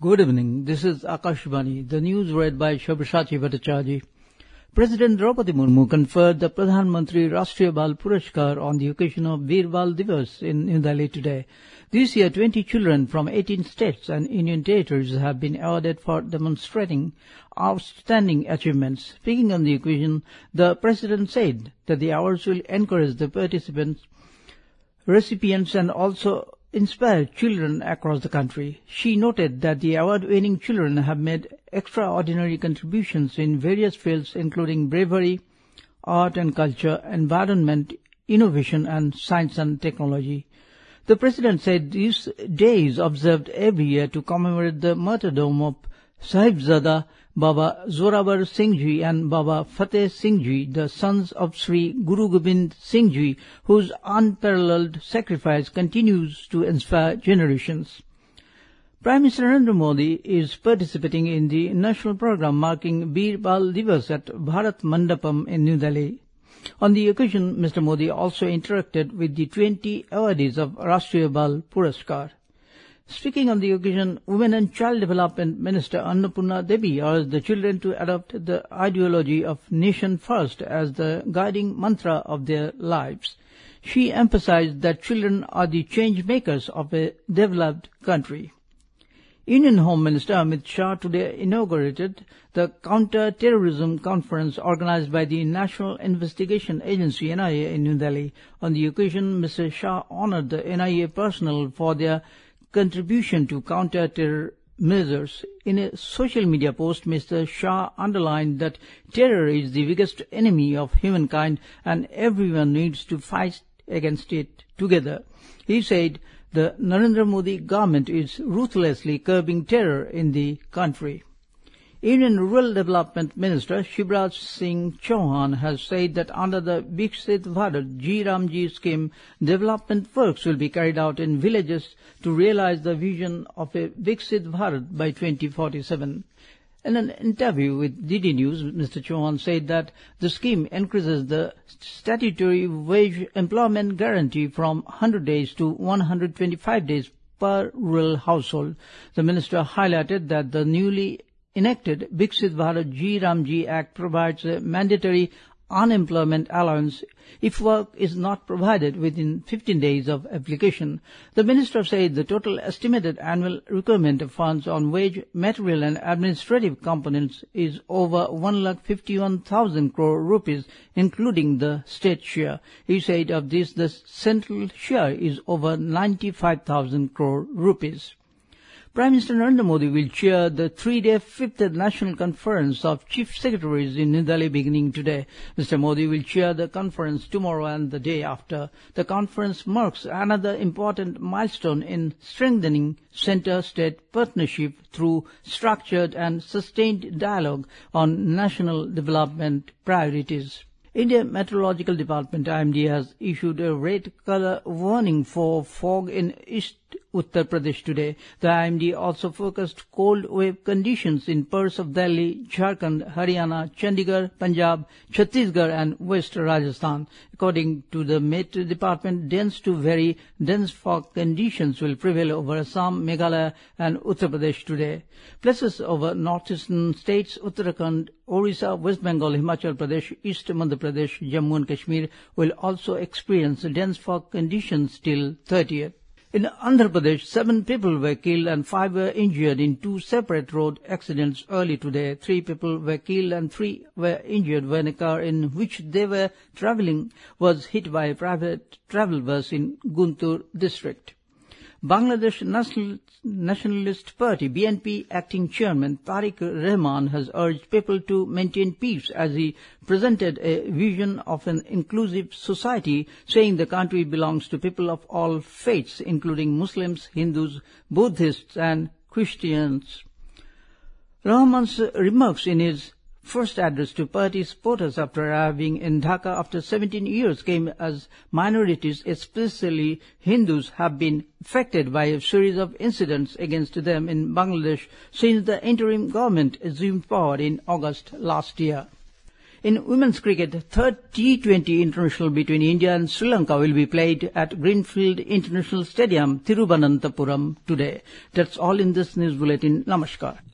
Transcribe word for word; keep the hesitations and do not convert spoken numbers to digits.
Good evening. This is Akashvani. The news read by Shabashati Bhattacharjee. President Draupadi Murmu conferred the Pradhan Mantri Rashtriya Bal Puraskar on the occasion of Veer Bal Divas in New Delhi today. This year, twenty children from eighteen states and Union territories have been awarded for demonstrating outstanding achievements. Speaking on the occasion, the President said that the awards will encourage the participants, recipients and also inspire children across the country. She noted that the award-winning children have made extraordinary contributions in various fields including bravery, art and culture, environment, innovation and science and technology. The President said this day is observed every year to commemorate the martyrdom of Sahibzada Baba Zorabar Singh Ji and Baba Fateh Singh Ji, the sons of Sri Guru Gobind Singh Ji, whose unparalleled sacrifice continues to inspire generations. Prime Minister Narendra Modi is participating in the national program marking Veer Bal Divas at Bharat Mandapam in New Delhi. On the occasion, Mister Modi also interacted with the twenty awardees of Rashtriya Bal Puraskar. Speaking on the occasion, Women and Child Development Minister Annapurna Devi urged the children to adopt the ideology of Nation First as the guiding mantra of their lives. She emphasized that children are the change makers of a developed country. Union Home Minister Amit Shah today inaugurated the Counter-Terrorism Conference organized by the National Investigation Agency N I A in New Delhi. On the occasion, Mister Shah honored the N I A personnel for their contribution to counter-terror measures. In a social media post, Mister Shah underlined that terror is the biggest enemy of humankind and everyone needs to fight against it together. He said the Narendra Modi government is ruthlessly curbing terror in the country. Indian Rural Development Minister Shivraj Singh Chauhan has said that under the Viksit Bharat G Ramji scheme, development works will be carried out in villages to realize the vision of a Viksit Bharat by twenty forty-seven. In an interview with D D News, Mister Chauhan said that the scheme increases the statutory wage employment guarantee from one hundred days to one hundred twenty-five days per rural household. The minister highlighted that the newly enacted Viksit Bharat G Ramji Act provides a mandatory unemployment allowance if work is not provided within fifteen days of application. The minister said the total estimated annual requirement of funds on wage, material and administrative components is over one lakh fifty-one thousand crore rupees, including the state share. He said of this, the central share is over ninety-five thousand crore rupees. Prime Minister Narendra Modi will chair the three-day fifth National Conference of Chief Secretaries in New Delhi beginning today. Mister Modi will chair the conference tomorrow and the day after. The conference marks another important milestone in strengthening center-state partnership through structured and sustained dialogue on national development priorities. India Meteorological Department I M D has issued a red color warning for fog in East Uttar Pradesh today. The I M D also forecast cold wave conditions in parts of Delhi, Jharkhand, Haryana, Chandigarh, Punjab, Chhattisgarh and West Rajasthan. According to the Met Department, dense to very dense fog conditions will prevail over Assam, Meghalaya and Uttar Pradesh today. Places over northeastern states, Uttarakhand, Orissa, West Bengal, Himachal Pradesh, East Madhya Pradesh, Jammu and Kashmir will also experience dense fog conditions till thirtieth. In Andhra Pradesh, seven people were killed and five were injured in two separate road accidents early today. Three people were killed and three were injured when a car in which they were travelling was hit by a private travel bus in Guntur district. Bangladesh National, Nationalist Party B N P acting chairman Tariq Rahman has urged people to maintain peace as he presented a vision of an inclusive society, saying the country belongs to people of all faiths, including Muslims, Hindus, Buddhists and Christians. Rahman's remarks in his first address to party supporters after arriving in Dhaka after seventeen years came as minorities, especially Hindus, have been affected by a series of incidents against them in Bangladesh since the interim government assumed power in August last year. In women's cricket, the third T twenty international between India and Sri Lanka will be played at Greenfield International Stadium, Thiruvananthapuram today. That's all in this news bulletin. Namaskar.